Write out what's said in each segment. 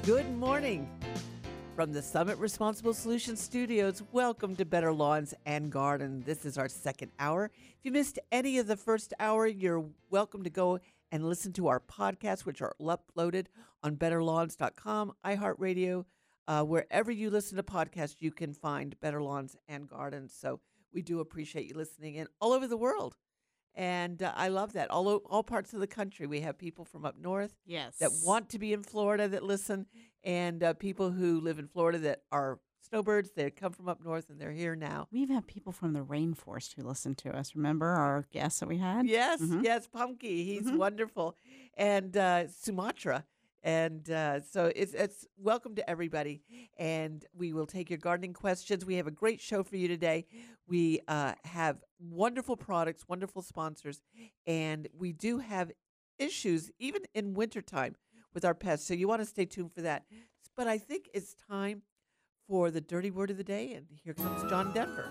Good morning from the Summit Responsible Solutions Studios. Welcome to Better Lawns and Garden. This is our second hour. If you missed any of the first hour, you're welcome to go and listen to our podcasts, which are uploaded on betterlawns.com, iHeartRadio. Wherever you listen to podcasts, you can find Better Lawns and Gardens. So we do appreciate you listening in all over the world. And I love that. All parts of the country. We have people from up north that want to be in Florida that listen, and people who live in Florida that are snowbirds. They come from up north, and they're here now. We even have people from the rainforest who listen to us. Remember our guest that we had? Yes, yes, Pumpky. He's wonderful. And Sumatra. And so it's welcome to everybody. And we will take your gardening questions. We have a great show for you today. We have wonderful products, wonderful sponsors, and we do have issues even in wintertime with our pests. So you want to stay tuned for that. But I think it's time for the dirty word of the day. And here comes John Denver.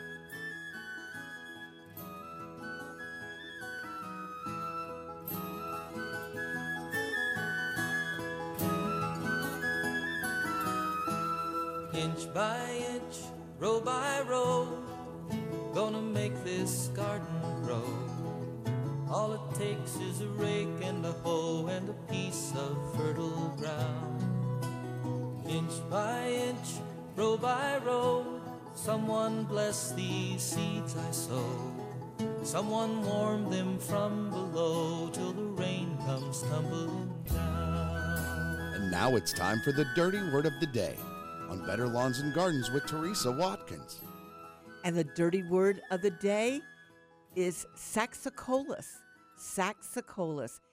Inch by inch, row by row, gonna make this garden grow. All it takes is a rake and a hoe and a piece of fertile ground. Inch by inch, row by row, someone bless these seeds I sow. Someone warm them from below till the rain comes tumbling down. And now it's time for the dirty word of the day on Better Lawns and Gardens with Teresa Watkins. And the dirty word of the day is Saxicolous. Saxicolous.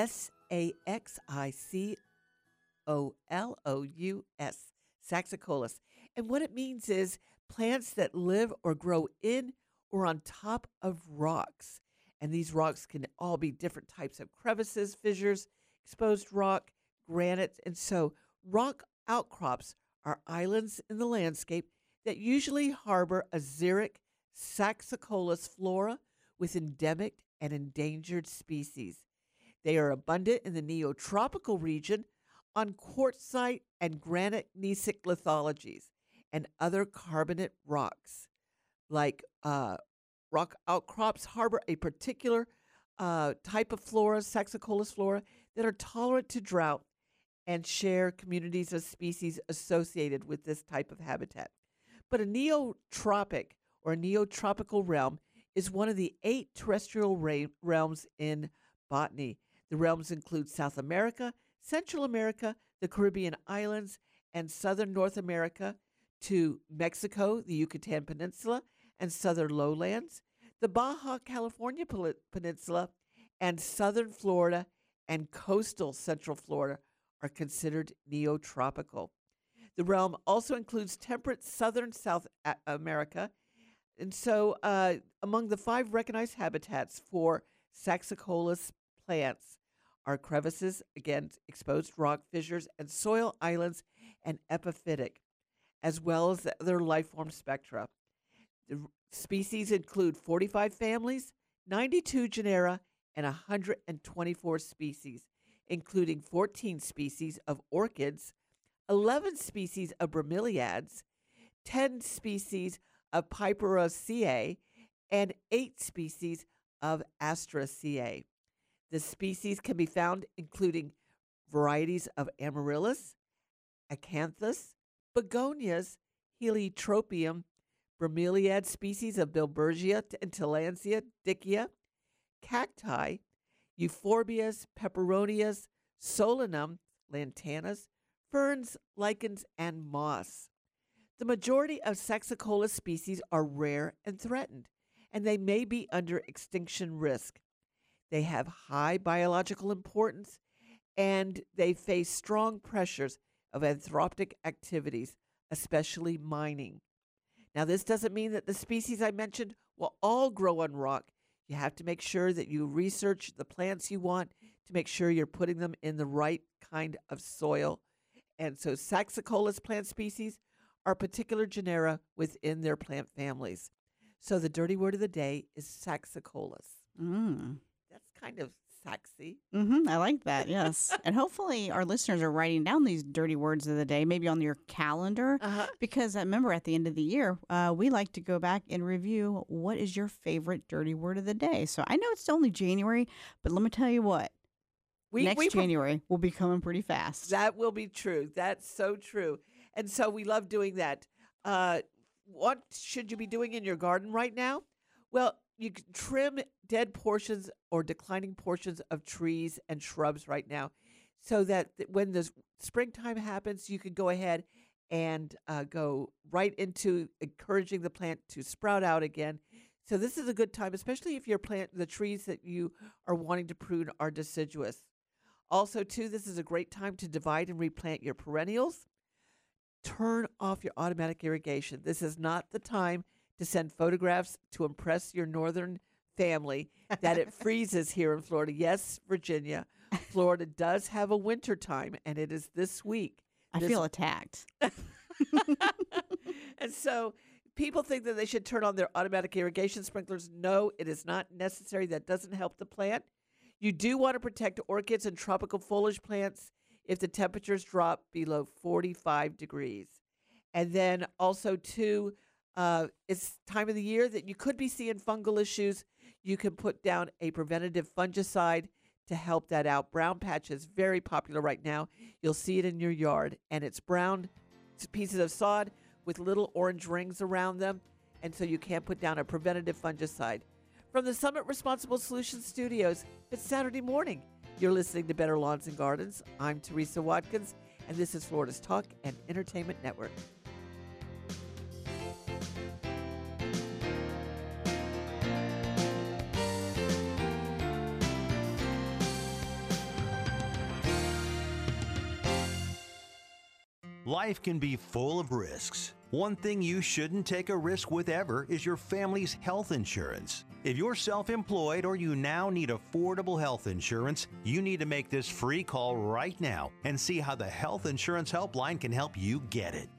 Saxicolous. Saxicolous. And what it means is plants that live or grow in or on top of rocks. And these rocks can all be different types of crevices, fissures, exposed rock, granite. And so rock outcrops are islands in the landscape that usually harbor a xeric Saxicolous flora with endemic and endangered species. They are abundant in the neotropical region on quartzite and granite gneissic lithologies and other carbonate rocks. Like rock outcrops harbor a particular type of flora, Saxicolous flora, that are tolerant to drought and share communities of species associated with this type of habitat. But a neotropic or a neotropical realm is one of the 8 terrestrial realms in botany. The realms include South America, Central America, the Caribbean islands, and southern North America to Mexico, the Yucatan Peninsula, and southern lowlands, the Baja California Peninsula, and southern Florida and coastal Central Florida are considered neotropical. The realm also includes temperate southern South America. And so among the 5 recognized habitats for Saxicolous plants are crevices, again, exposed rock fissures, and soil islands and epiphytic, as well as their life form spectra. The species include 45 families, 92 genera, and 124 species, including 14 species of orchids, 11 species of bromeliads, 10 species of Piperaceae, and 8 species of Asteraceae. The species can be found including varieties of amaryllis, acanthus, begonias, heliotropium, bromeliad species of Bilbergia and Tillandsia, dickia, cacti, euphorbias, peperonias, solanum, lantanas, ferns, lichens, and moss. The majority of Saxicolous species are rare and threatened, and they may be under extinction risk. They have high biological importance, and they face strong pressures of anthropic activities, especially mining. Now, this doesn't mean that the species I mentioned will all grow on rock. You have to make sure that you research the plants you want to make sure you're putting them in the right kind of soil. And so Saxicolous plant species are particular genera within their plant families. So the dirty word of the day is Saxicolous. That's kind of Saxy. I like that. Yes. And hopefully our listeners are writing down these dirty words of the day, maybe on your calendar, because I remember at the end of the year, we like to go back and review what is your favorite dirty word of the day. So I know it's only January, but let me tell you what. Next January will be coming pretty fast. That will be true. That's so true. And so we love doing that. What should you be doing in your garden right now? Well, you can trim dead portions or declining portions of trees and shrubs right now so that when the springtime happens, you can go ahead and go right into encouraging the plant to sprout out again. So this is a good time, especially if the trees that you are wanting to prune are deciduous. Also, too, this is a great time to divide and replant your perennials. Turn off your automatic irrigation. This is not the time to send photographs to impress your northern family that it freezes here in Florida. Yes, Virginia, Florida does have a winter time, and it is this week. I feel attacked. And so people think that they should turn on their automatic irrigation sprinklers. No, it is not necessary. That doesn't help the plant. You do want to protect orchids and tropical foliage plants if the temperatures drop below 45 degrees. And then also, too, it's time of the year that you could be seeing fungal issues. You can put down a preventative fungicide to help that out. Brown patch is very popular right now. You'll see it in your yard, and it's brown pieces of sod with little orange rings around them, and so you can put down a preventative fungicide. From the Summit Responsible Solutions Studios, it's Saturday morning. You're listening to Better Lawns and Gardens. I'm Teresa Watkins, and this is Florida's Talk and Entertainment Network. Life can be full of risks. One thing you shouldn't take a risk with ever is your family's health insurance. If you're self-employed or you now need affordable health insurance, you need to make this free call right now and see how the Health Insurance Helpline can help you get it.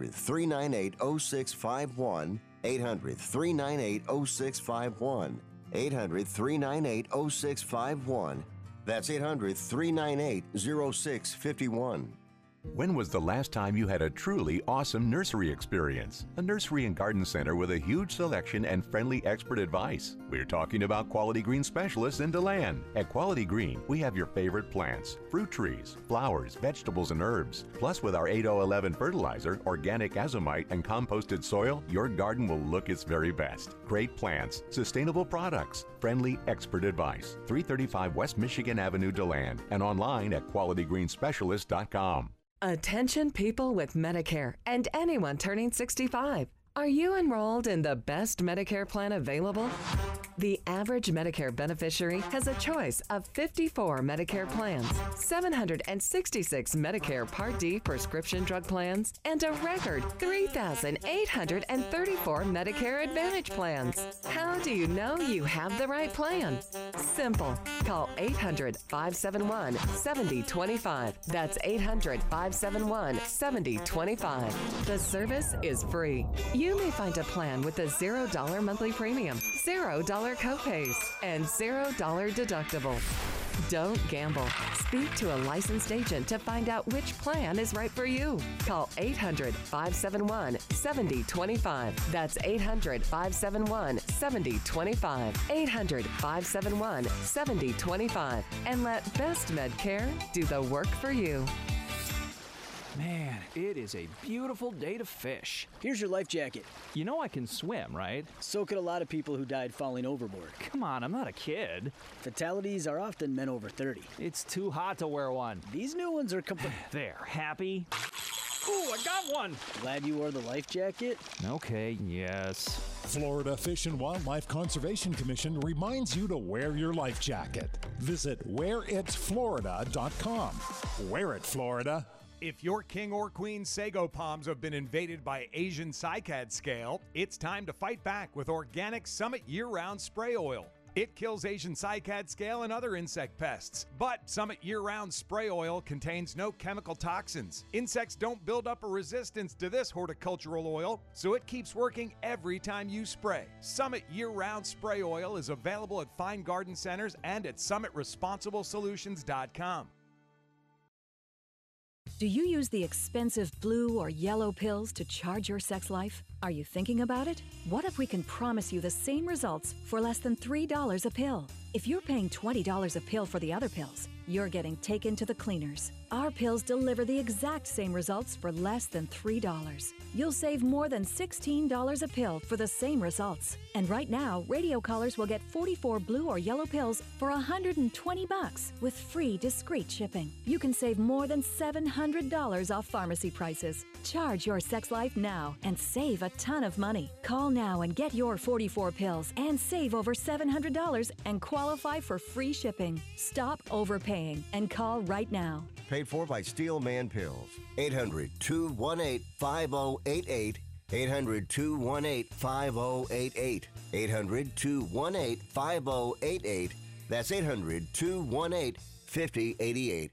800-398-0651. 800-398-0651. 800-398-0651. That's 800-398-0651. When was the last time you had a truly awesome nursery experience? A nursery and garden center with a huge selection and friendly expert advice. We're talking about Quality Green specialists in DeLand. At Quality Green, we have your favorite plants, fruit trees, flowers, vegetables, and herbs. Plus, with our 8011 fertilizer, organic azomite, and composted soil, your garden will look its very best. Great plants, sustainable products, friendly expert advice. 335 West Michigan Avenue, DeLand, and online at qualityggreenspecialist.com. Attention people with Medicare and anyone turning 65. Are you enrolled in the best Medicare plan available? The average Medicare beneficiary has a choice of 54 Medicare plans, 766 Medicare Part D prescription drug plans, and a record 3,834 Medicare Advantage plans. How do you know you have the right plan? Simple. Call 800-571-7025. That's 800-571-7025. The service is free. You may find a plan with a $0 monthly premium, $0 copays, and $0 deductible. Don't gamble. Speak to a licensed agent to find out which plan is right for you. Call 800-571-7025. That's 800-571-7025. 800-571-7025. And let Best Medcare do the work for you. Man, it is a beautiful day to fish. Here's your life jacket. You know I can swim, right? So could a lot of people who died falling overboard. Come on, I'm not a kid. Fatalities are often men over 30. It's too hot to wear one. These new ones are There, happy? Ooh, I got one! Glad you wore the life jacket? Okay, yes. Florida Fish and Wildlife Conservation Commission reminds you to wear your life jacket. Visit wearitflorida.com. Wear it, Florida. If your king or queen sago palms have been invaded by Asian cycad scale, it's time to fight back with Organic Summit year-round spray oil. It kills Asian cycad scale and other insect pests. But Summit year-round spray oil contains no chemical toxins. Insects don't build up a resistance to this horticultural oil, so it keeps working every time you spray. Summit year-round spray oil is available at fine garden centers and at summitresponsiblesolutions.com. Do you use the expensive blue or yellow pills to charge your sex life? Are you thinking about it? What if we can promise you the same results for less than $3 a pill? If you're paying $20 a pill for the other pills, you're getting taken to the cleaners. Our pills deliver the exact same results for less than $3. You'll save more than $16 a pill for the same results. And right now, radio callers will get 44 blue or yellow pills for $120 with free discreet shipping. You can save more than $700 off pharmacy prices. Charge your sex life now and save a ton of money. Call now and get your 44 pills and save over $700 and qualify for free shipping. Stop overpaying and call right now. Paid for by Steel Man Pills. 800-218-5088. 800-218-5088. 800-218-5088. That's 800-218-5088.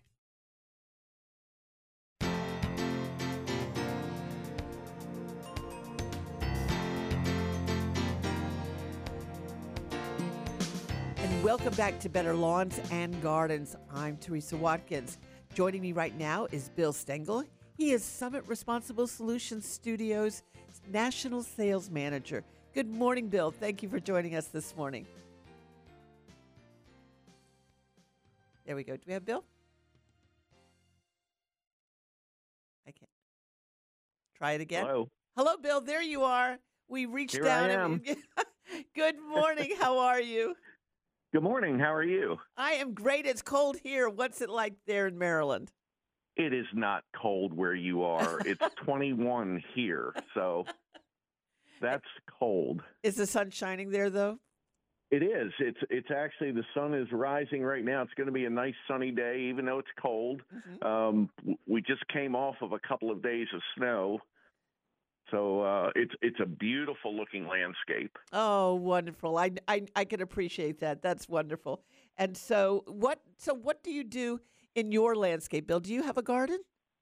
And welcome back to Better Lawns and Gardens. I'm Teresa Watkins. Joining me right now is Bill Stengel. He is Summit Responsible Solutions Studios National Sales Manager. Good morning, Bill. Thank you for joining us this morning. There we go. Do we have Bill? I can't. Try it again. Hello. Hello, Bill. There you are. We reached Here down. I am. Good morning. How are you? Good morning. How are you? I am great. It's cold here. What's it like there in Maryland? It is not cold where you are. It's 21 here, so that's cold. Is the sun shining there, though? It is. It's actually, the sun is rising right now. It's going to be a nice sunny day, even though it's cold. Mm-hmm. We just came off of a couple of days of snow. So it's a beautiful looking landscape. Oh, wonderful! I can appreciate that. That's wonderful. And so what do you do in your landscape, Bill? Do you have a garden?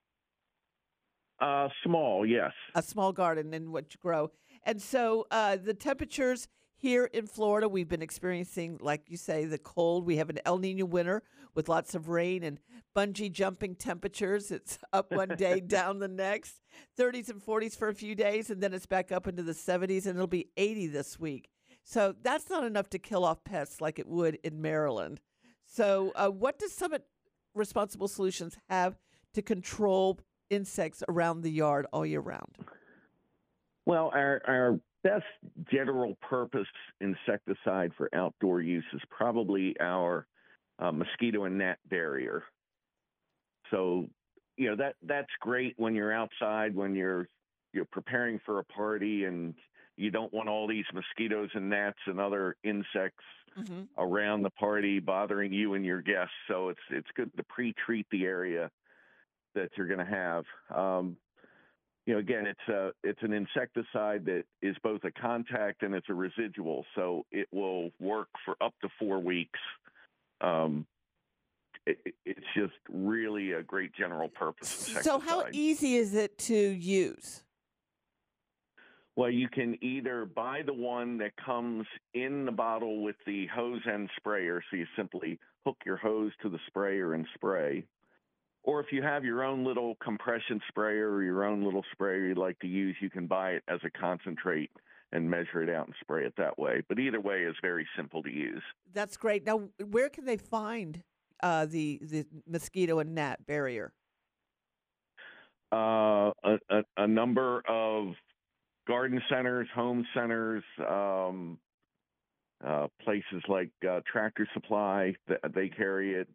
Small, yes. A small garden in what you grow. And so the temperatures here in Florida, we've been experiencing, like you say, the cold. We have an El Nino winter with lots of rain and bungee jumping temperatures. It's up one day, down the next. 30s and 40s for a few days, and then it's back up into the 70s, and it'll be 80 this week. So that's not enough to kill off pests like it would in Maryland. So what does Summit Responsible Solutions have to control insects around the yard all year round? Well, our best general purpose insecticide for outdoor use is probably our mosquito and gnat barrier. So, that's great when you're outside, when you're preparing for a party and you don't want all these mosquitoes and gnats and other insects around the party bothering you and your guests. So it's good to pre-treat the area that you're going to have. Again, it's an insecticide that is both a contact and it's a residual, so it will work for up to 4 weeks. It's just really a great general purpose insecticide. So how easy is it to use? Well, you can either buy the one that comes in the bottle with the hose and sprayer, so you simply hook your hose to the sprayer and spray. Or if you have your own little compression sprayer or your own little sprayer you'd like to use, you can buy it as a concentrate and measure it out and spray it that way. But either way is very simple to use. That's great. Now, where can they find the mosquito and gnat barrier? A number of garden centers, home centers, places like Tractor Supply, they carry it.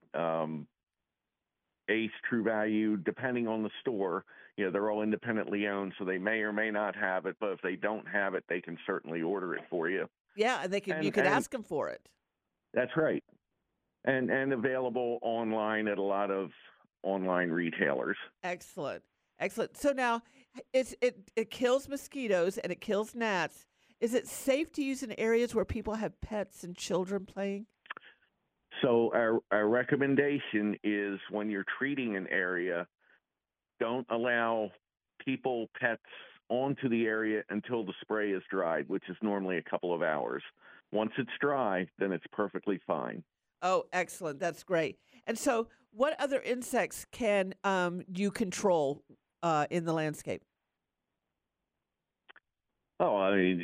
Ace, True Value, depending on the store, they're all independently owned, so they may or may not have it. But if they don't have it, they can certainly order it for you. Yeah, and you could ask them for it. That's right, and available online at a lot of online retailers. Excellent. So now it kills mosquitoes and it kills gnats. Is it safe to use in areas where people have pets and children playing? So our recommendation is when you're treating an area, don't allow people, pets onto the area until the spray is dried, which is normally a couple of hours. Once it's dry, then it's perfectly fine. Oh, excellent. That's great. And so what other insects can you control in the landscape? Oh, I mean,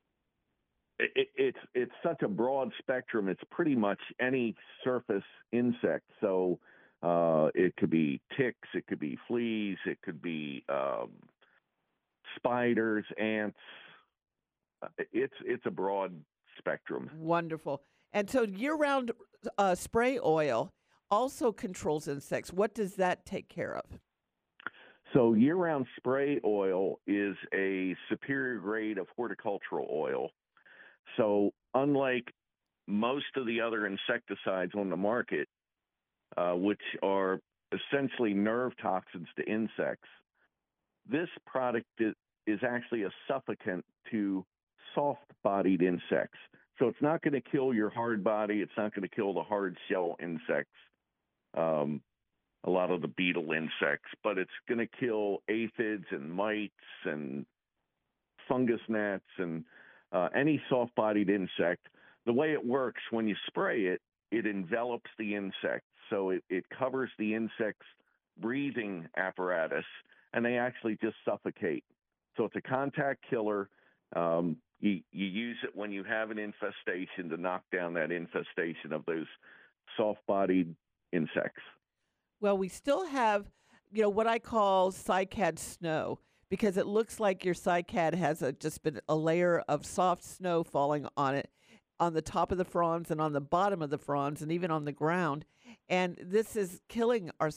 it's such a broad spectrum. It's pretty much any surface insect. So it could be ticks, it could be fleas, it could be spiders, ants. It's a broad spectrum. Wonderful. And so year-round spray oil also controls insects. What does that take care of? So year-round spray oil is a superior grade of horticultural oil. So unlike most of the other insecticides on the market, which are essentially nerve toxins to insects, this product is actually a suffocant to soft-bodied insects. So it's not going to kill your hard body. It's not going to kill the hard shell insects, a lot of the beetle insects, but it's going to kill aphids and mites and fungus gnats and any soft-bodied insect. The way it works, when you spray it, it envelops the insect. So it covers the insect's breathing apparatus, and they actually just suffocate. So it's a contact killer. You use it when you have an infestation to knock down that infestation of those soft-bodied insects. Well, we still have, what I call cycad snow, because it looks like your cycad has just been a layer of soft snow falling on it, on the top of the fronds and on the bottom of the fronds and even on the ground. And this is killing our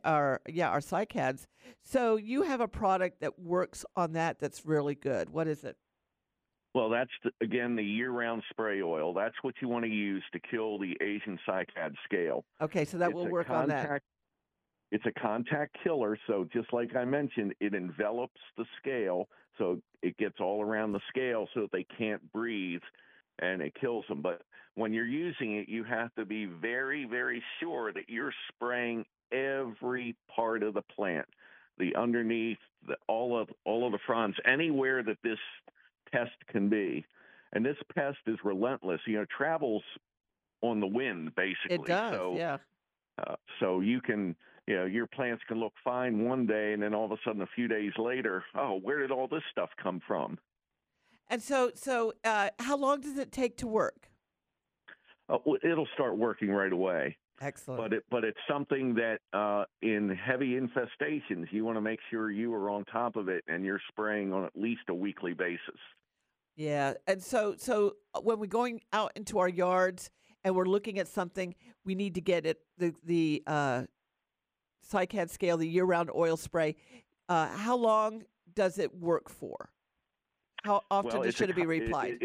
cycads. So you have a product that works on that that's really good. What is it? Well, that's, again, the year-round spray oil. That's what you want to use to kill the Asian cycad scale. Okay, so that will work on that. It's a contact killer, so just like I mentioned, it envelops the scale, so it gets all around the scale so that they can't breathe, and it kills them. But when you're using it, you have to be very, very sure that you're spraying every part of the plant, the underneath, all of the fronds, anywhere that this pest can be. And this pest is relentless. Travels on the wind, basically. It does, yeah. So you can, your plants can look fine one day, and then all of a sudden, a few days later, oh, where did all this stuff come from? And so how long does it take to work? It'll start working right away. Excellent. But it's something that in heavy infestations, you want to make sure you are on top of it, and you're spraying on at least a weekly basis. Yeah, and so when we're going out into our yards and we're looking at something, we need to get it the cycad scale, the year-round oil spray. How long does it work for? How often should it be reapplied?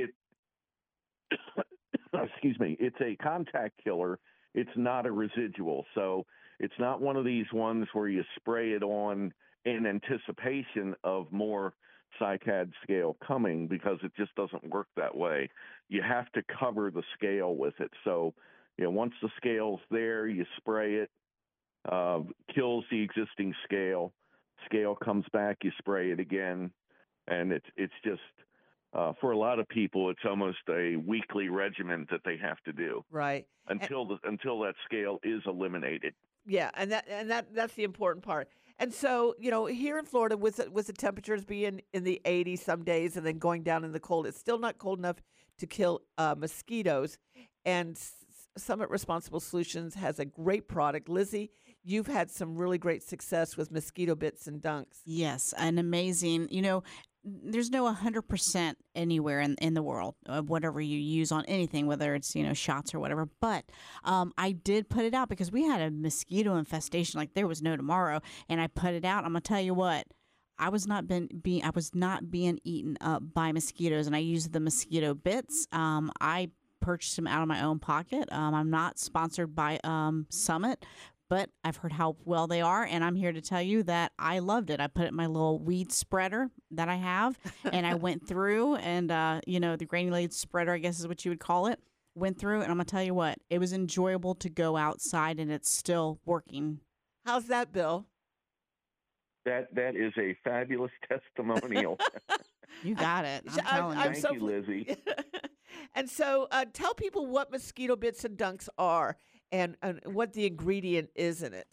Excuse me. It's a contact killer. It's not a residual. So it's not one of these ones where you spray it on in anticipation of more cycad scale coming, because it just doesn't work that way. You have to cover the scale with it. So, once the scale's there, you spray it, kills the existing scale. Scale comes back, you spray it again, and it's just for a lot of people, it's almost a weekly regimen that they have to do. Right. Until that scale is eliminated. Yeah, and that's the important part. And so, here in Florida, with the temperatures being in the 80s some days and then going down in the cold, it's still not cold enough to kill mosquitoes. And Summit Responsible Solutions has a great product. Lizzie, you've had some really great success with mosquito bits and dunks. Yes, an amazing, there's no 100% anywhere in the world of whatever you use on anything, whether it's, shots or whatever. But I did put it out because we had a mosquito infestation like there was no tomorrow. And I put it out. I'm going to tell you what, I was not being eaten up by mosquitoes, and I used the mosquito bits. I purchased them out of my own pocket. I'm not sponsored by Summit, but I've heard how well they are, and I'm here to tell you that I loved it. I put it in my little weed spreader that I have, and I went through and, the granulated spreader, I guess is what you would call it, went through, and I'm going to tell you what, it was enjoyable to go outside, and it's still working. How's that, Bill? That is a fabulous testimonial. You got it. I'm telling you. Thank you, Lizzie. And so tell people what Mosquito Bits and Dunks are and what the ingredient is in it.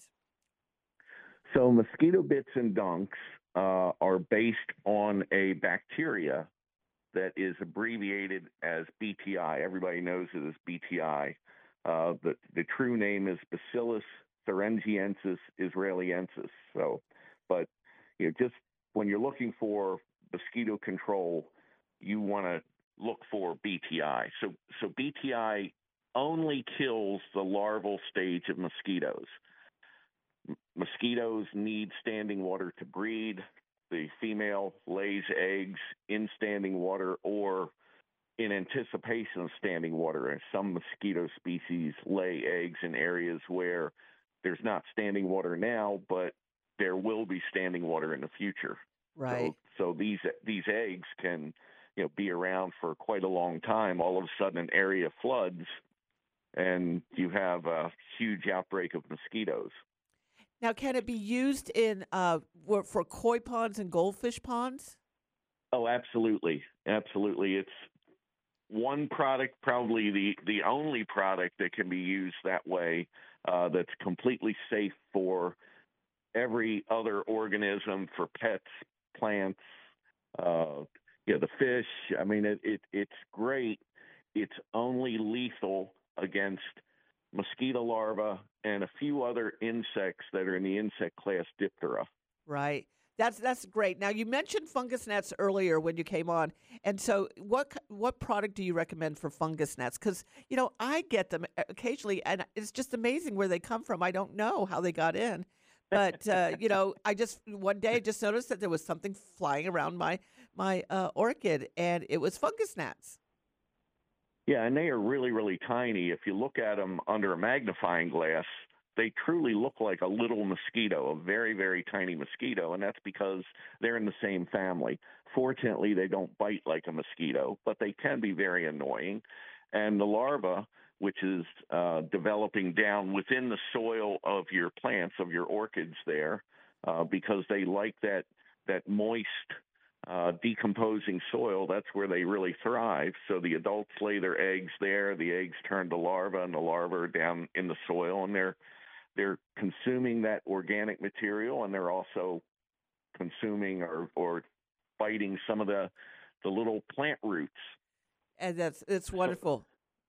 So Mosquito Bits and Dunks are based on a bacteria that is abbreviated as BTI. Everybody knows it as BTI. The true name is Bacillus thuringiensis israeliensis. So, but just when you're looking for mosquito control, you want to look for BTI. So BTI only kills the larval stage of mosquitoes. Mosquitoes need standing water to breed. The female lays eggs in standing water or in anticipation of standing water. And some mosquito species lay eggs in areas where there's not standing water now, but there will be standing water in the future. Right. So these eggs can, be around for quite a long time. All of a sudden, an area floods, and you have a huge outbreak of mosquitoes. Now, can it be used in for koi ponds and goldfish ponds? Oh, absolutely, absolutely. It's one product, probably the only product that can be used that way. That's completely safe for every other organism, for pets, plants, the fish. I mean, it's great. It's only lethal against mosquito larvae and a few other insects that are in the insect class Diptera. Right. That's great. Now, you mentioned fungus gnats earlier when you came on, and so what product do you recommend for fungus gnats? Because I get them occasionally, and it's just amazing where they come from. I don't know how they got in, but I just one day just noticed that there was something flying around my orchid, and it was fungus gnats. Yeah, and they are really, really tiny. If you look at them under a magnifying glass, they truly look like a little mosquito, a very, very tiny mosquito, and that's because they're in the same family. Fortunately, they don't bite like a mosquito, but they can be very annoying. And the larva, which is developing down within the soil of your plants, of your orchids there, because they like that moist, decomposing soil, that's where they really thrive. So the adults lay their eggs there, the eggs turn to larvae, and the larvae are down in the soil, and they're consuming that organic material, and they're also consuming or biting some of the little plant roots. And it's wonderful.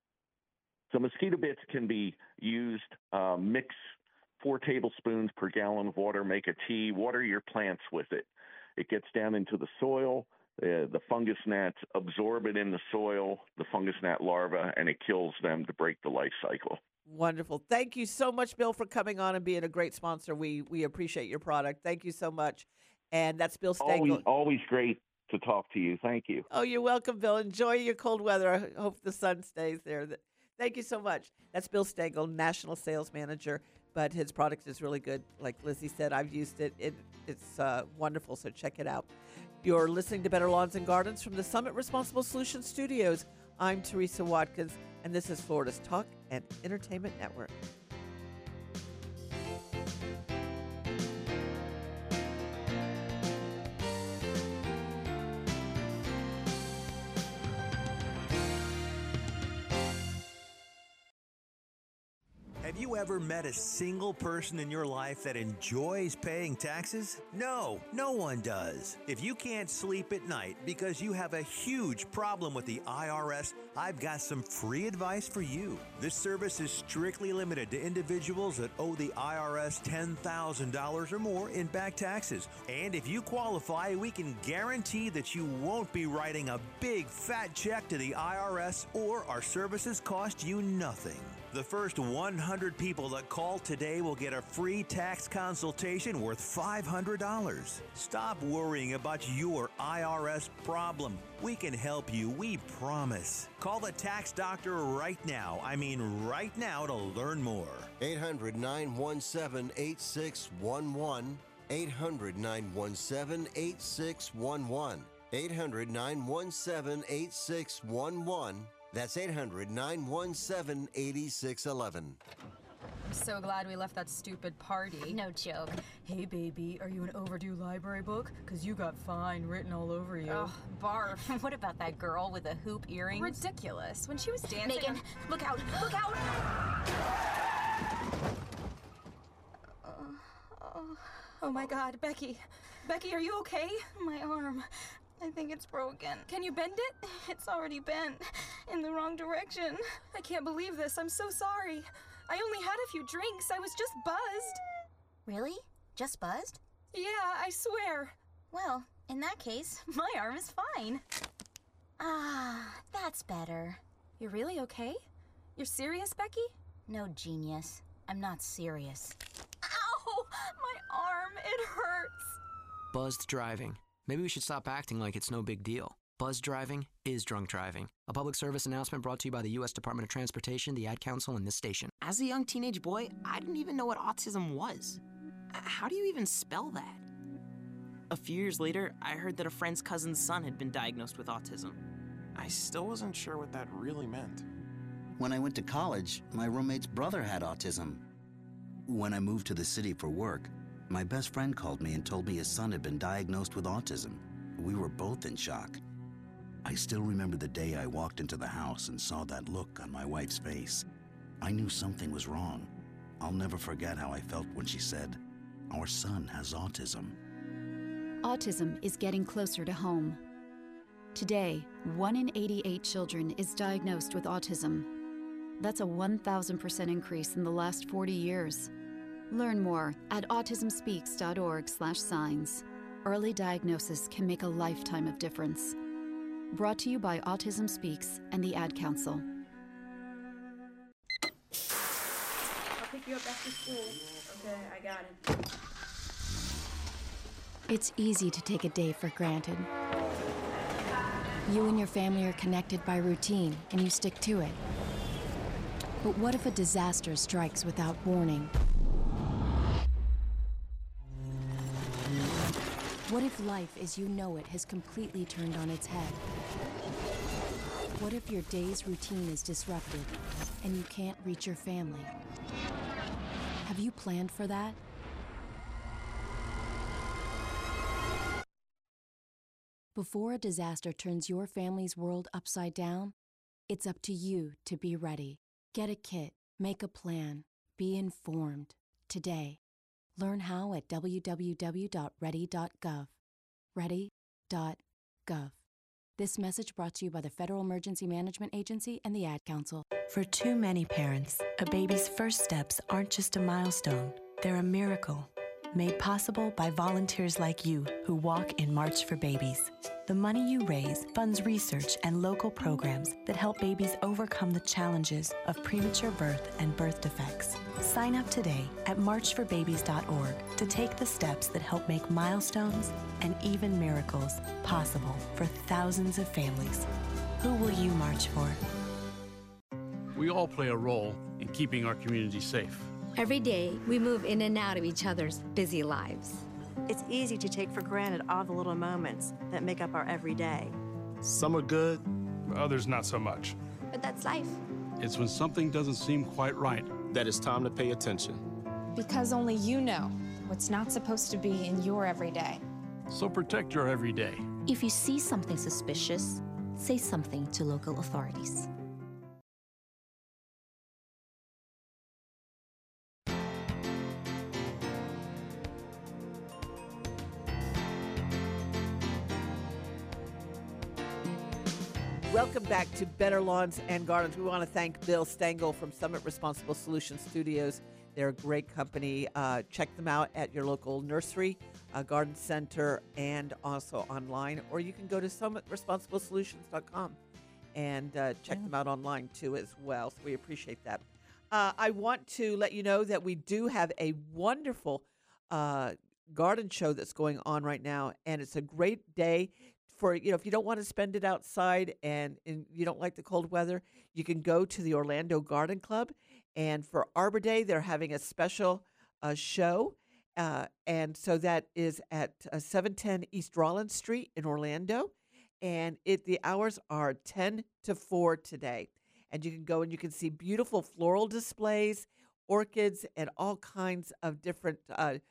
So mosquito bits can be used, mix 4 tablespoons per gallon of water, make a tea, water your plants with it. It gets down into the soil. The fungus gnats absorb it in the soil, the fungus gnat larvae, and it kills them to break the life cycle. Wonderful. Thank you so much, Bill, for coming on and being a great sponsor. We appreciate your product. Thank you so much. And that's Bill Stengel. Always great to talk to you. Thank you. Oh, you're welcome, Bill. Enjoy your cold weather. I hope the sun stays there. Thank you so much. That's Bill Stengel, National Sales Manager, but his product is really good. Like Lizzie said, I've used it. It's wonderful, so check it out. You're listening to Better Lawns and Gardens from the Summit Responsible Solutions Studios. I'm Teresa Watkins, and this is Florida's Talk and Entertainment Network. Have you ever met a single person in your life that enjoys paying taxes? No, no one does. If you can't sleep at night because you have a huge problem with the IRS, I've got some free advice for you. This service is strictly limited to individuals that owe the IRS $10,000 or more in back taxes. And if you qualify, we can guarantee that you won't be writing a big fat check to the IRS, or our services cost you nothing. The first 100 people that call today will get a free tax consultation worth $500. Stop worrying about your IRS problem. We can help you, we promise. Call the tax doctor right now. I mean right now to learn more. 800-917-8611. 800-917-8611. 800-917-8611. That's 800-917-8611. I'm so glad we left that stupid party. No joke. Hey, baby, are you an overdue library book? Because you got fine written all over you. Ugh, barf. What about that girl with the hoop earrings? Ridiculous. When she was dancing... Megan, look out! Look out! Oh my God, Becky. Becky, are you okay? My arm. I think it's broken. Can you bend it? It's already bent in the wrong direction. I can't believe this. I'm so sorry. I only had a few drinks. I was just buzzed. Really? Just buzzed? Yeah, I swear. Well, in that case, my arm is fine. Ah, that's better. You're really okay? You're serious, Becky? No, genius. I'm not serious. Ow! My arm, it hurts. Buzzed driving. Maybe we should stop acting like it's no big deal. Buzzed driving is drunk driving. A public service announcement brought to you by the U.S. Department of Transportation, the Ad Council, and this station. As a young teenage boy, I didn't even know what autism was. How do you even spell that? A few years later, I heard that a friend's cousin's son had been diagnosed with autism. I still wasn't sure what that really meant. When I went to college, my roommate's brother had autism. When I moved to the city for work, my best friend called me and told me his son had been diagnosed with autism. We were both in shock. I still remember the day I walked into the house and saw that look on my wife's face. I knew something was wrong. I'll never forget how I felt when she said, "Our son has autism." Autism is getting closer to home. Today, 1 in 88 children is diagnosed with autism. That's a 1,000% increase in the last 40 years. Learn more at autismspeaks.org/signs. Early diagnosis can make a lifetime of difference. Brought to you by Autism Speaks and the Ad Council. I'll pick you up after school. Okay, I got it. It's easy to take a day for granted. You and your family are connected by routine, and you stick to it. But what if a disaster strikes without warning? What if life as you know it has completely turned on its head? What if your day's routine is disrupted and you can't reach your family? Have you planned for that? Before a disaster turns your family's world upside down, it's up to you to be ready. Get a kit, make a plan, be informed today. Learn how at www.ready.gov. Ready.gov. This message brought to you by the Federal Emergency Management Agency and the Ad Council. For too many parents, a baby's first steps aren't just a milestone, they're a miracle. Made possible by volunteers like you who walk in March for Babies. The money you raise funds research and local programs that help babies overcome the challenges of premature birth and birth defects. Sign up today at marchforbabies.org to take the steps that help make milestones and even miracles possible for thousands of families. Who will you march for? We all play a role in keeping our community safe. Every day, we move in and out of each other's busy lives. It's easy to take for granted all the little moments that make up our everyday. Some are good, others not so much. But that's life. It's when something doesn't seem quite right that it's time to pay attention. Because only you know what's not supposed to be in your everyday. So protect your everyday. If you see something suspicious, say something to local authorities. Welcome back to Better Lawns and Gardens. We want to thank Bill Stengel from Summit Responsible Solutions Studios. They're a great company. Check them out at your local nursery, garden center, and also online. Or you can go to summitresponsiblesolutions.com and check them out online, too, as well. So we appreciate that. I want to let you know that we do have a wonderful garden show that's going on right now, and it's a great day for, if you don't want to spend it outside and you don't like the cold weather, you can go to the Orlando Garden Club, and for Arbor Day, they're having a special show, and so that is at 710 East Rollins Street in Orlando, and the hours are 10 to 4 today. And you can go and you can see beautiful floral displays, orchids, and all kinds of different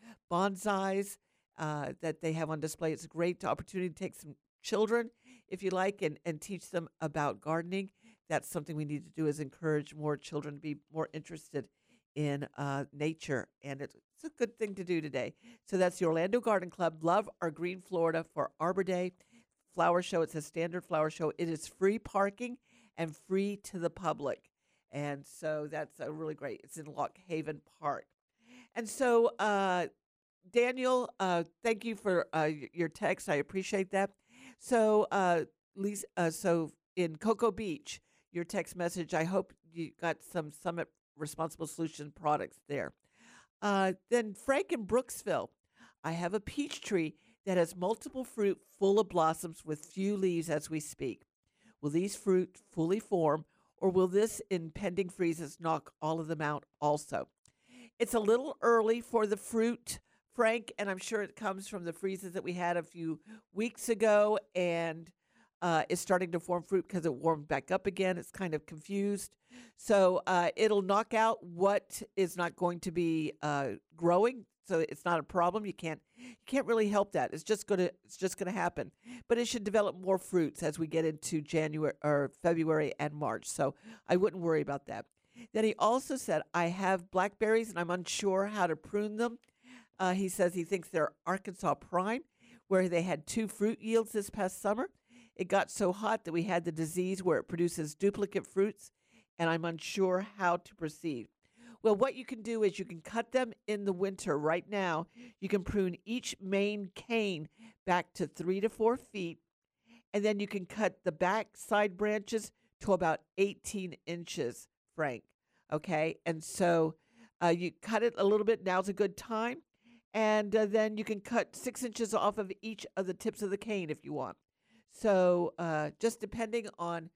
bonsais that they have on display. It's a great opportunity to take some children, if you like, and teach them about gardening. That's something we need to do, is encourage more children to be more interested in nature. And it's a good thing to do today. So that's the Orlando Garden Club. Love our green Florida for Arbor Day flower show. It's a standard flower show. It is free parking and free to the public. And so that's really great. It's in Lock Haven Park. And so, Daniel, thank you for your text. I appreciate that. So, Lisa, so in Cocoa Beach, your text message, I hope you got some Summit Responsible Solution products there. Then Frank in Brooksville, I have a peach tree that has multiple fruit full of blossoms with few leaves as we speak. Will these fruit fully form, or will this impending freezes knock all of them out also? It's a little early for the fruit, Frank, and I'm sure it comes from the freezes that we had a few weeks ago, and it's starting to form fruit because it warmed back up again. It's kind of confused. So it'll knock out what is not going to be growing. So it's not a problem. You can't really help that. It's just gonna happen. But it should develop more fruits as we get into January or February and March. So I wouldn't worry about that. Then he also said, I have blackberries and I'm unsure how to prune them. He says he thinks they're Arkansas Prime, where they had 2 fruit yields this past summer. It got so hot that we had the disease where it produces duplicate fruits, and I'm unsure how to proceed. Well, what you can do is you can cut them in the winter. Right now, you can prune each main cane back to 3 to 4 feet, and then you can cut the back side branches to about 18 inches, Frank. Okay, and so you cut it a little bit. Now's a good time. And then you can cut 6 inches off of each of the tips of the cane if you want. So just depending on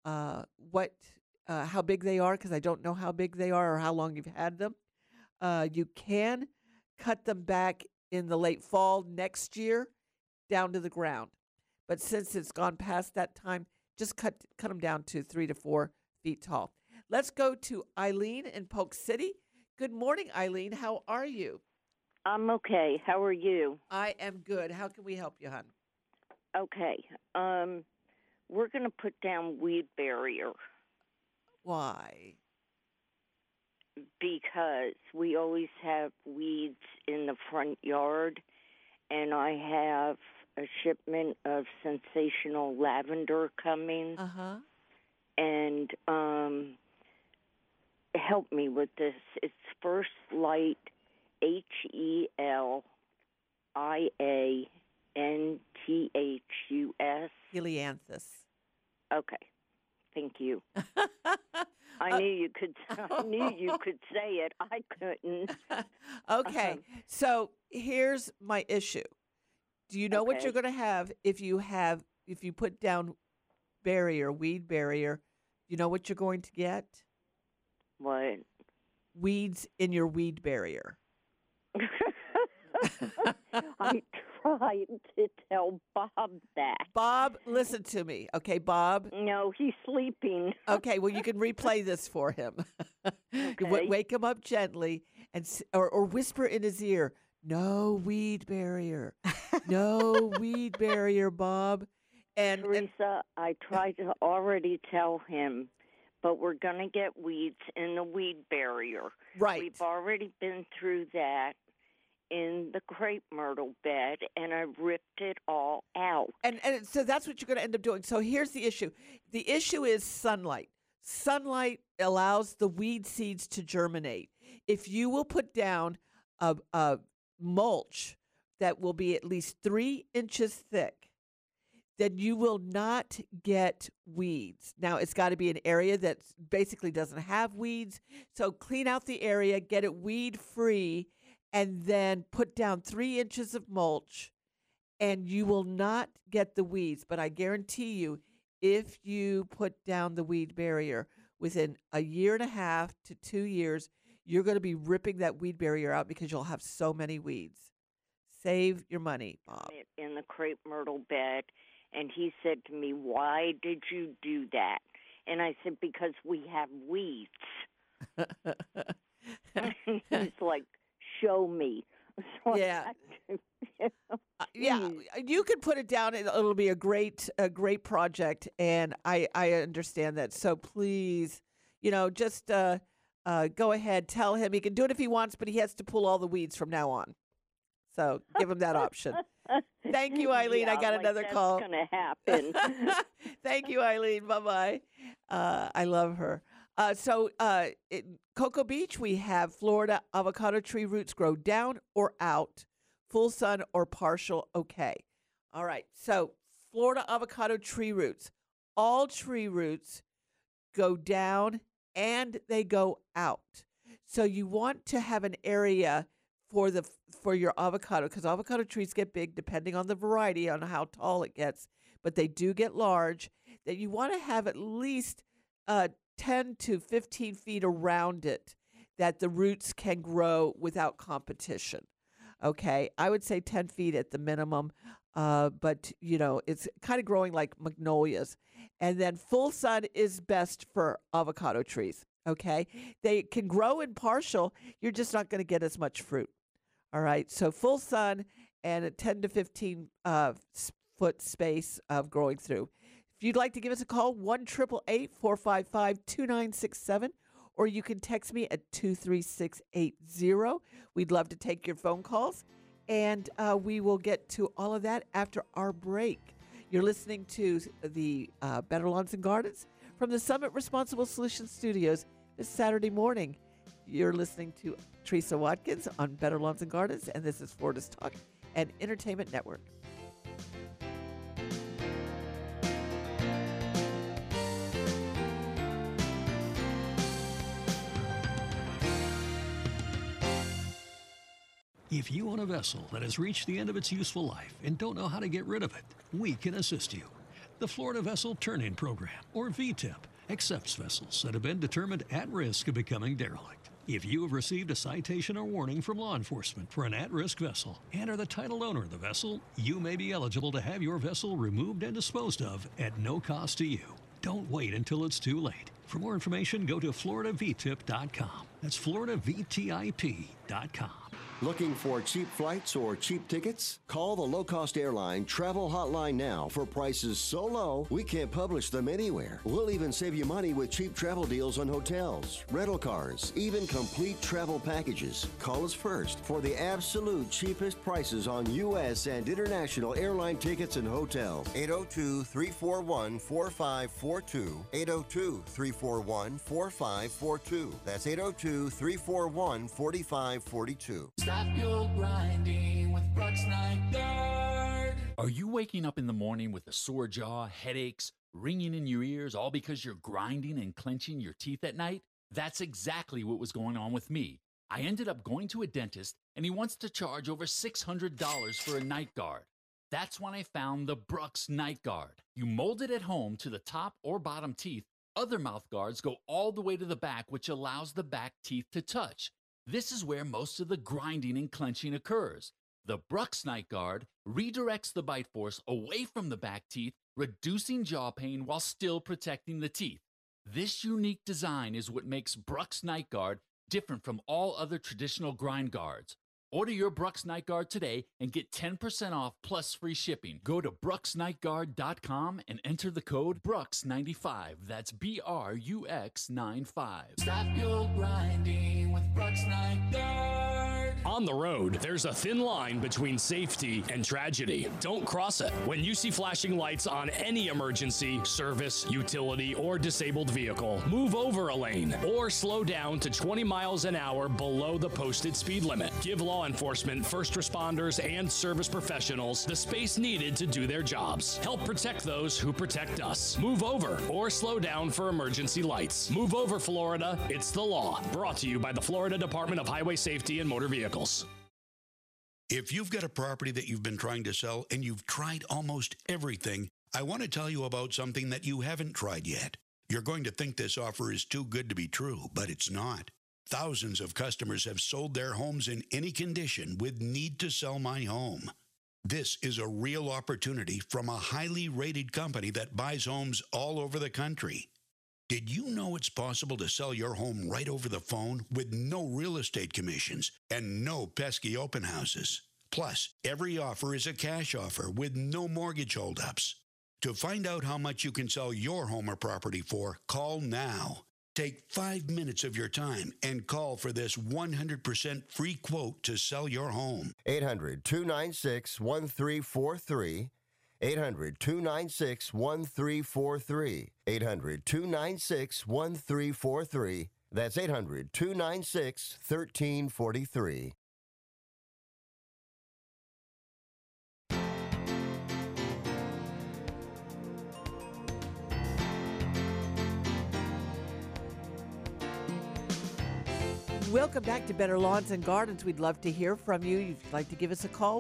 how big they are, because I don't know how big they are or how long you've had them. You can cut them back in the late fall next year down to the ground. But since it's gone past that time, just cut them down to 3 to 4 feet tall. Let's go to Eileen in Polk City. Good morning, Eileen. How are you? I'm okay. How are you? I am good. How can we help you, hon? Okay. We're going to put down weed barrier. Why? Because we always have weeds in the front yard, and I have a shipment of sensational lavender coming. Uh-huh. And help me with this. It's First Light, HELIANTHUS. Helianthus. Okay. Thank you. I knew you could say it. I couldn't. Okay. So here's my issue. Do you know what you're going to have if you put down weed barrier? You know what you're going to get? What? Weeds in your weed barrier. I tried to tell Bob that. Bob, listen to me. Okay, Bob? No, he's sleeping. Okay, well, you can replay this for him. Okay. Wake him up gently or whisper in his ear, no weed barrier. No weed barrier, Bob. And Teresa, I tried to already tell him, but we're going to get weeds in the weed barrier. Right. We've already been through that in the crepe myrtle bed, and I ripped it all out. And so that's what you're going to end up doing. So here's the issue. The issue is sunlight. Sunlight allows the weed seeds to germinate. If you will put down a mulch that will be at least 3 inches thick, then you will not get weeds. Now, it's got to be an area that basically doesn't have weeds. So clean out the area, get it weed free, and then put down 3 inches of mulch, and you will not get the weeds. But I guarantee you, if you put down the weed barrier within a year and a half to 2 years, you're going to be ripping that weed barrier out because you'll have so many weeds. Save your money, Bob. In the crepe myrtle bed, and he said to me, "Why did you do that?" And I said, "Because we have weeds." He's like, "Show me." So yeah. Yeah, you could put it down. It'll be a great project, and I understand that. So please, just go ahead, tell him he can do it if he wants, but he has to pull all the weeds from now on. So give him that option. Thank you, Eileen. Yeah, I got another call. That's going to happen. Thank you, Eileen. Bye-bye. I love her. So in Cocoa Beach, we have Florida avocado tree roots grow down or out, full sun or partial okay. All right. So Florida avocado tree roots. All tree roots go down and they go out. So you want to have an area for your avocado, because avocado trees get big depending on the variety, on how tall it gets, but they do get large, that you want to have at least 10 to 15 feet around it that the roots can grow without competition. Okay, I would say 10 feet at the minimum, but it's kind of growing like magnolias. And then full sun is best for avocado trees. Okay, they can grow in partial. You're just not going to get as much fruit. All right, so full sun and a 10 to 15 foot space of growing through. If you'd like to give us a call, 1-888-455-2967, or you can text me at 23680. We'd love to take your phone calls, and we will get to all of that after our break. You're listening to the Better Lawns and Gardens from the Summit Responsible Solutions Studios this Saturday morning. You're listening to Teresa Watkins on Better Lawns and Gardens, and this is Florida's Talk and Entertainment Network. If you own a vessel that has reached the end of its useful life and don't know how to get rid of it, we can assist you. The Florida Vessel Turn-In Program, or VTIP, accepts vessels that have been determined at risk of becoming derelict. If you have received a citation or warning from law enforcement for an at-risk vessel and are the title owner of the vessel, you may be eligible to have your vessel removed and disposed of at no cost to you. Don't wait until it's too late. For more information, go to floridavtip.com. That's floridavtip.com. Looking for cheap flights or cheap tickets? Call the low-cost airline travel hotline now for prices so low we can't publish them anywhere. We'll even save you money with cheap travel deals on hotels, rental cars, even complete travel packages. Call us first for the absolute cheapest prices on U.S. and international airline tickets and hotels. 802-341-4542. 802-341-4542. That's 802-341-4542. Stop your grinding with Brooks Night Guard. Are you waking up in the morning with a sore jaw, headaches, ringing in your ears, all because you're grinding and clenching your teeth at night? That's exactly what was going on with me. I ended up going to a dentist, and he wants to charge over $600 for a night guard. That's when I found the Brooks Night Guard. You mold it at home to the top or bottom teeth. Other mouth guards go all the way to the back, which allows the back teeth to touch. This is where most of the grinding and clenching occurs. The Brooks Night Guard redirects the bite force away from the back teeth, reducing jaw pain while still protecting the teeth. This unique design is what makes Brooks Night Guard different from all other traditional grind guards. Order your Brooks Night Guard today and get 10% off plus free shipping. Go to brooksnightguard.com and enter the code BRUX95. That's BRUX95. Stop your grinding with Brooks Night Guard. On the road, there's a thin line between safety and tragedy. Don't cross it. When you see flashing lights on any emergency, service, utility, or disabled vehicle, move over a lane or slow down to 20 miles an hour below the posted speed limit. Give law law enforcement, first responders, and service professionals the space needed to do their jobs. Help protect those who protect us. Move over or slow down for emergency lights. Move over, Florida. It's the law. Brought to you by the Florida Department of Highway Safety and Motor Vehicles. If you've got a property that you've been trying to sell and you've tried almost everything, I want to tell you about something that you haven't tried yet. You're going to think this offer is too good to be true, but it's not. Thousands of customers have sold their homes in any condition with Need to Sell My Home. This is a real opportunity from a highly rated company that buys homes all over the country. Did you know it's possible to sell your home right over the phone with no real estate commissions and no pesky open houses? Plus, every offer is a cash offer with no mortgage holdups. To find out how much you can sell your home or property for, call now. Take 5 minutes of your time and call for this 100% free quote to sell your home. 800-296-1343. 800-296-1343. 800-296-1343. That's 800-296-1343. Welcome back to Better Lawns and Gardens. We'd love to hear from you. If you'd like to give us a call,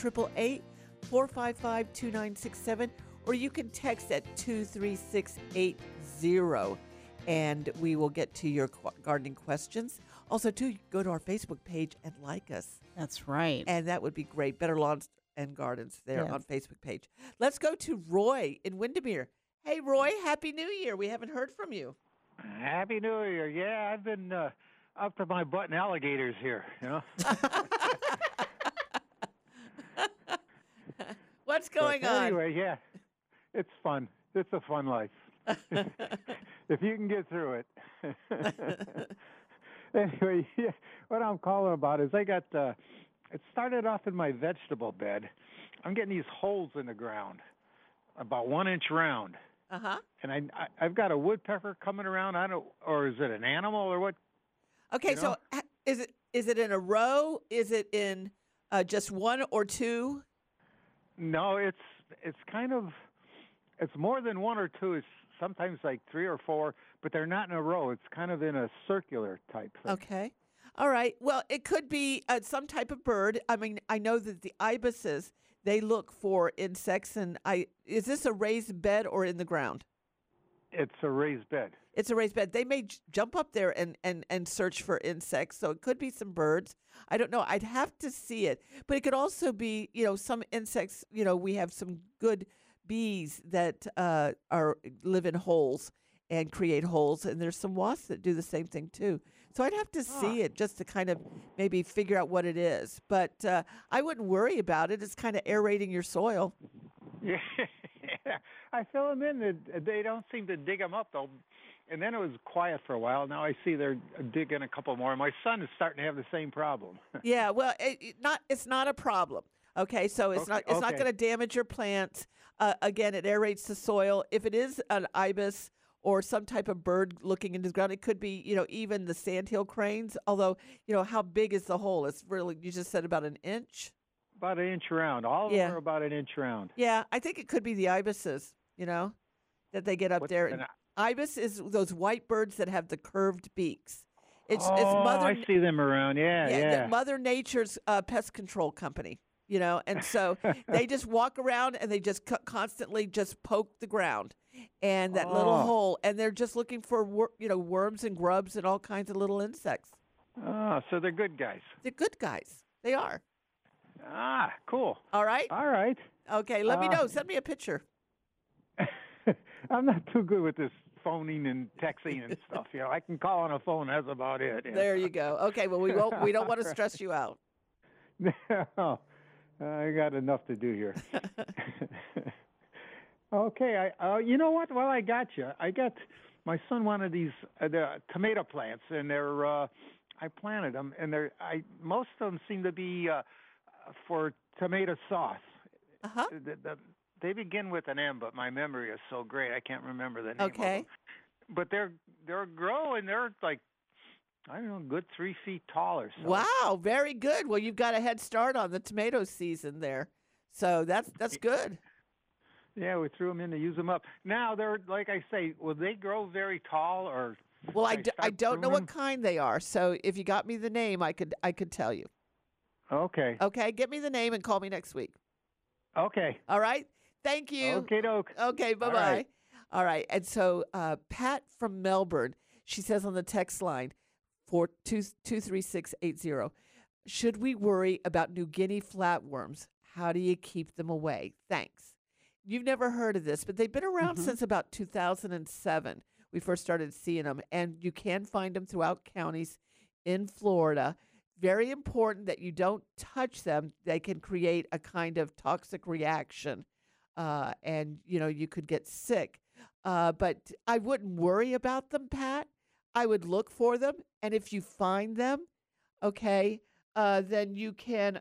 1-888-455-2967, or you can text at 23680, and we will get to your gardening questions. Also, too, go to our Facebook page and like us. That's right. And that would be great. Better Lawns and Gardens there Yes. on Facebook page. Let's go to Roy in Windermere. Hey, Roy, Happy New Year. We haven't heard from you. Happy New Year. Yeah, I've been up to my butt in alligators here, you know. What's going on? Anyway, yeah, it's fun. It's a fun life. If you can get through it. Anyway, yeah, what I'm calling about is I got, it started off in my vegetable bed. I'm getting these holes in the ground, about 1 inch round. Uh-huh. And I've got a woodpecker coming around. Or is it an animal or what? Okay, You know? so is it in a row? Is it in just one or two? No, it's kind of, it's more than one or two. It's sometimes like 3 or 4, but they're not in a row. It's kind of in a circular type thing. Okay. All right. Well, it could be some type of bird. I mean, I know that the ibises, they look for insects. And is this a raised bed or in the ground? It's a raised bed. It's a raised bed. They may jump up there and search for insects. So it could be some birds. I don't know. I'd have to see it. But it could also be, some insects. We have some good bees that live in holes and create holes. And there's some wasps that do the same thing too. So I'd have to see it just to kind of maybe figure out what it is. But I wouldn't worry about it. It's kind of aerating your soil. Yeah, I fill them in. They don't seem to dig them up, though. And then it was quiet for a while. Now I see they're digging a couple more. My son is starting to have the same problem. Yeah, well, it's not a problem. Okay, so it's not going to damage your plants. Again, it aerates the soil. If it is an ibis or some type of bird looking into the ground, it could be even the sandhill cranes. Although how big is the hole? It's really, you just said about an inch. About an inch round. All of them are about an inch round. Yeah, I think it could be the ibises. That they get up there. And ibis is those white birds that have the curved beaks. It's Mother. I see them around. Yeah. Mother Nature's pest control company. And so they just walk around and they just constantly just poke the ground and that little hole, and they're just looking for worms and grubs and all kinds of little insects. Oh, so they're good guys. They're good guys. They are. Ah, cool. All right. All right. Okay, let me know. Send me a picture. I'm not too good with this phoning and texting and stuff. I can call on a phone. That's about it. There you go. Okay, well, we don't want to stress you out. No, I got enough to do here. Okay, you know what? Well, I got you. My son wanted these the tomato plants, and they're I planted them, and most of them seem to be for tomato sauce. Uh-huh. They begin with an M, but my memory is so great I can't remember the name. Okay. Of them. But they're growing. They're like I don't know, good 3 feet tall or so. Wow, very good. Well, you've got a head start on the tomato season there. So that's good. Yeah, we threw them in to use them up. Now, they're, like I say, will they grow very tall or? Well, I don't know what kind they are. So if you got me the name, I could tell you. Okay. Okay, get me the name and call me next week. Okay. All right. Thank you. Okay, doke. Okay, bye-bye. All right. And so Pat from Melbourne, she says on the text line, 23680, should we worry about New Guinea flatworms? How do you keep them away? Thanks. You've never heard of this, but they've been around since about 2007. We first started seeing them, and you can find them throughout counties in Florida. Very important that you don't touch them. They can create a kind of toxic reaction, and, you could get sick. But I wouldn't worry about them, Pat. I would look for them, and if you find them, okay, then you can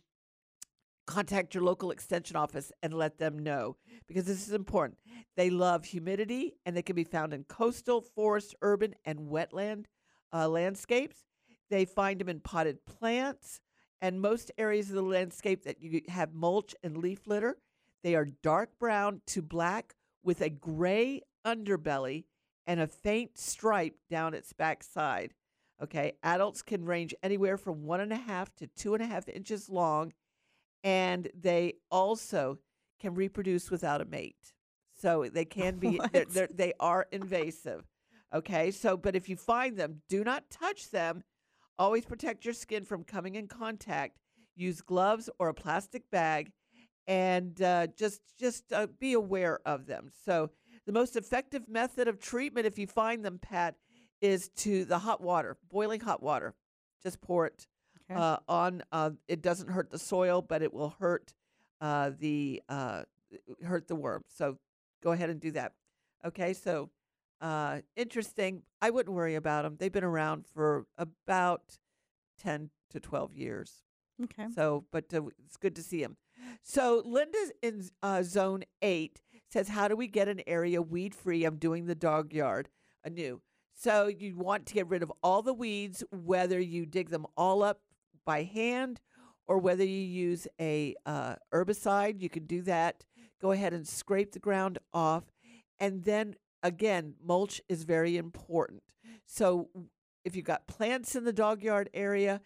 contact your local extension office and let them know, because this is important. They love humidity, and they can be found in coastal, forest, urban, and wetland landscapes. They find them in potted plants and most areas of the landscape that you have mulch and leaf litter. They are dark brown to black with a gray underbelly and a faint stripe down its backside. Okay, adults can range anywhere from 1.5 to 2.5 inches long, and they also can reproduce without a mate. So they can be, they are invasive. Okay, so, but if you find them, do not touch them. Always protect your skin from coming in contact. Use gloves or a plastic bag, and just be aware of them. So the most effective method of treatment, if you find them, Pat, is to the hot water, boiling hot water. Just pour it on. It doesn't hurt the soil, but it will hurt the worm. So go ahead and do that. Okay, so interesting. I wouldn't worry about them. They've been around for about 10 to 12 years. Okay. So, but it's good to see them. So Linda's in zone 8 says, how do we get an area weed free? I'm doing the dog yard anew. So you want to get rid of all the weeds, whether you dig them all up by hand or whether you use a herbicide. You can do that. Go ahead and scrape the ground off. And then, again, mulch is very important. So if you've got plants in the dog yard area,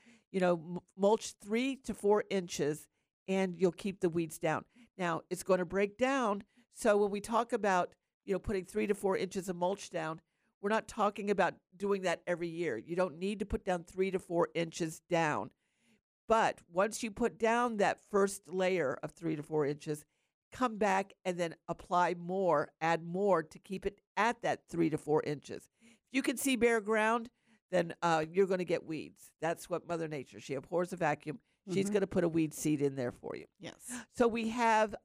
mulch 3 to 4 inches, and you'll keep the weeds down. Now, it's going to break down. So when we talk about, putting 3 to 4 inches of mulch down, we're not talking about doing that every year. You don't need to put down 3 to 4 inches down. But once you put down that first layer of 3 to 4 inches, come back and then apply more, add more to keep it at that 3 to 4 inches. If you can see bare ground, then you're going to get weeds. That's what Mother Nature, she abhors a vacuum. She's going to put a weed seed in there for you. Yes. So we have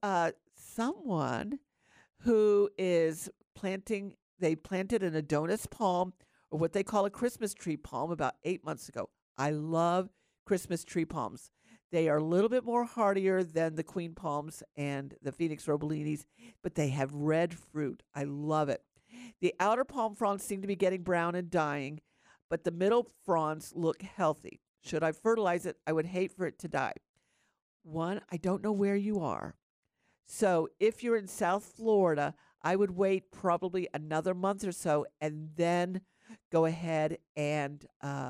someone who is planting. They planted an Adonis palm, or what they call a Christmas tree palm, about 8 months ago. I love Christmas tree palms. They are a little bit more hardier than the Queen palms and the Phoenix Robilinis, but they have red fruit. I love it. The outer palm fronds seem to be getting brown and dying, but the middle fronds look healthy. Should I fertilize it? I would hate for it to die. One, I don't know where you are. So if you're in South Florida, I would wait probably another month or so and then go ahead and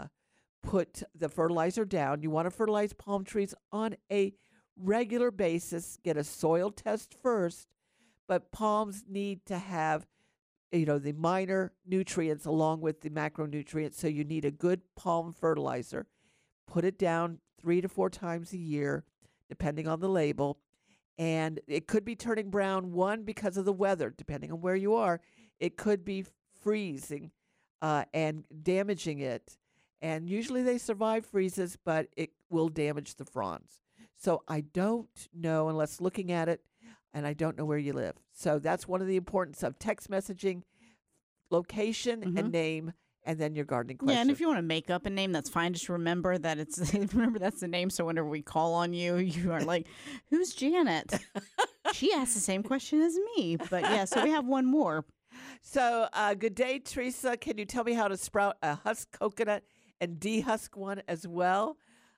put the fertilizer down. You want to fertilize palm trees on a regular basis. Get a soil test first, but palms need to have, the minor nutrients along with the macronutrients. So you need a good palm fertilizer. Put it down 3 to 4 times a year, depending on the label. And it could be turning brown, one, because of the weather, depending on where you are. It could be freezing and damaging it. And usually they survive freezes, but it will damage the fronds. So I don't know, unless looking at it, and I don't know where you live. So that's one of the importance of text messaging, location and name, and then your gardening question. Yeah, and if you want to make up a name, that's fine. Just remember that that's the name. So whenever we call on you, you are like, "Who's Janet?" She asked the same question as me. But yeah, so we have one more. So good day, Teresa. Can you tell me how to sprout a husk coconut and dehusk one as well.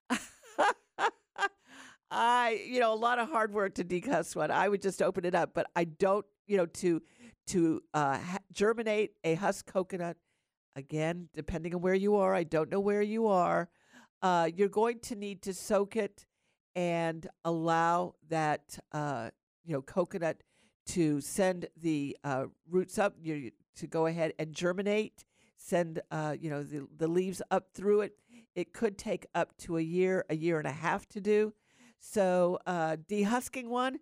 A lot of hard work to dehusk one. I would just open it up, but I don't, to germinate a husk coconut. Again, depending on where you are, I don't know where you are. You're going to need to soak it and allow that, coconut to send the roots up, to go ahead and germinate, send, the leaves up through it. It could take up to a year and a half to do. So dehusking one,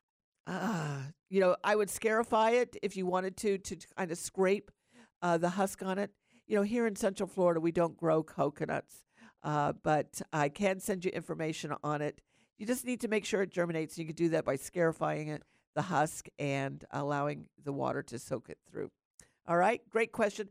I would scarify it if you wanted to kind of scrape the husk on it. Here in Central Florida, we don't grow coconuts, but I can send you information on it. You just need to make sure it germinates. You can do that by scarifying it, the husk, and allowing the water to soak it through. All right, great question.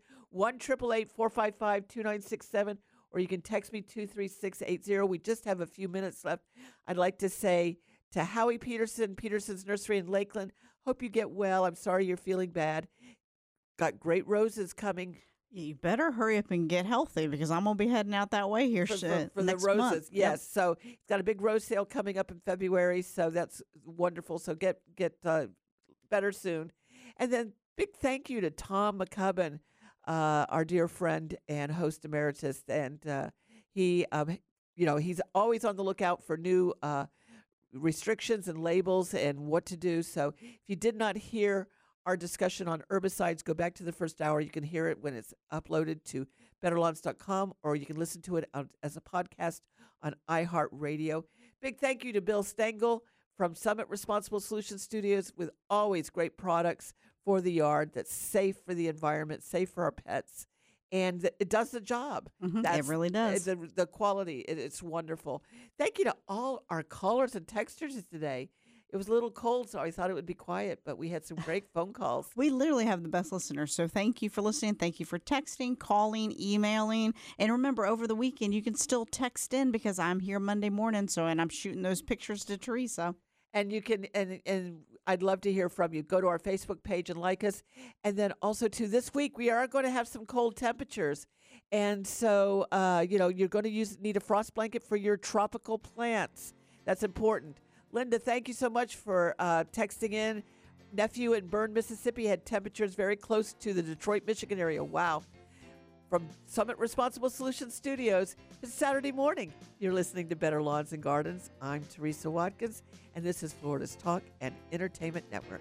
1-888-455-2967, or you can text me 23680. We just have a few minutes left. I'd like to say to Howie Peterson, Peterson's Nursery in Lakeland, hope you get well. I'm sorry you're feeling bad. Got great roses coming. You better hurry up and get healthy because I'm going to be heading out that way here for next the roses. Month. Yes. Yep. So he's got a big rose sale coming up in February. So that's wonderful. So get better soon. And then big thank you to Tom McCubbin, our dear friend and host emeritus. And he, he's always on the lookout for new restrictions and labels and what to do. So if you did not hear our discussion on herbicides, go back to the first hour. You can hear it when it's uploaded to betterlawns.com, or you can listen to it as a podcast on iHeartRadio. Big thank you to Bill Stengel from Summit Responsible Solutions Studios, with always great products for the yard that's safe for the environment, safe for our pets, and it does the job. Mm-hmm. It really does. The quality, it's wonderful. Thank you to all our callers and texters today. It was a little cold, so I thought it would be quiet, but we had some great phone calls. We literally have the best listeners, so thank you for listening. Thank you for texting, calling, emailing. And remember, over the weekend, you can still text in because I'm here Monday morning, and I'm shooting those pictures to Teresa. And you can, and I'd love to hear from you. Go to our Facebook page and like us. And then also, this week, we are going to have some cold temperatures. And so, you're going to need a frost blanket for your tropical plants. That's important. Linda, thank you so much for texting in. Nephew in Bern, Mississippi had temperatures very close to the Detroit, Michigan area. Wow. From Summit Responsible Solutions Studios, it's Saturday morning. You're listening to Better Lawns and Gardens. I'm Teresa Watkins, and this is Florida's Talk and Entertainment Network.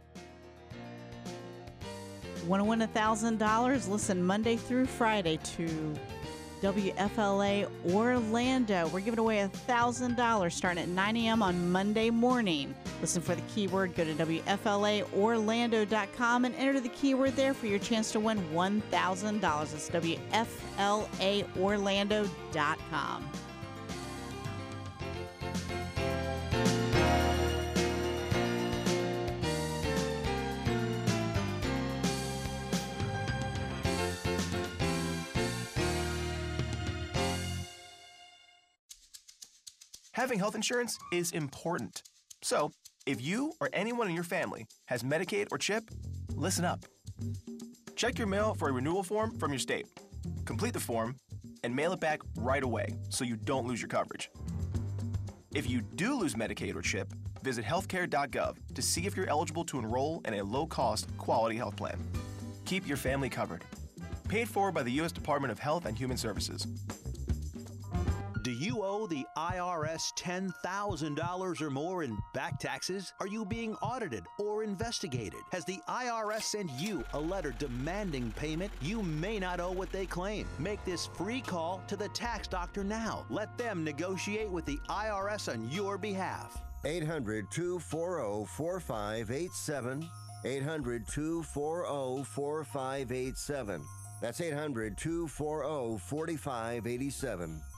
Want to win $1,000? Listen Monday through Friday to WFLA Orlando. We're giving away $1,000 starting at 9 a.m. on Monday morning. Listen for the keyword. Go to WFLAOrlando.com and enter the keyword there for your chance to win $1,000. It's WFLAOrlando.com. Having health insurance is important. So, if you or anyone in your family has Medicaid or CHIP, listen up. Check your mail for a renewal form from your state. Complete the form and mail it back right away so you don't lose your coverage. If you do lose Medicaid or CHIP, visit healthcare.gov to see if you're eligible to enroll in a low-cost, quality health plan. Keep your family covered. Paid for by the U.S. Department of Health and Human Services. Do you owe the IRS $10,000 or more in back taxes? Are you being audited or investigated? Has the IRS sent you a letter demanding payment? You may not owe what they claim. Make this free call to the tax doctor now. Let them negotiate with the IRS on your behalf. 800-240-4587. 800-240-4587. That's 800-240-4587.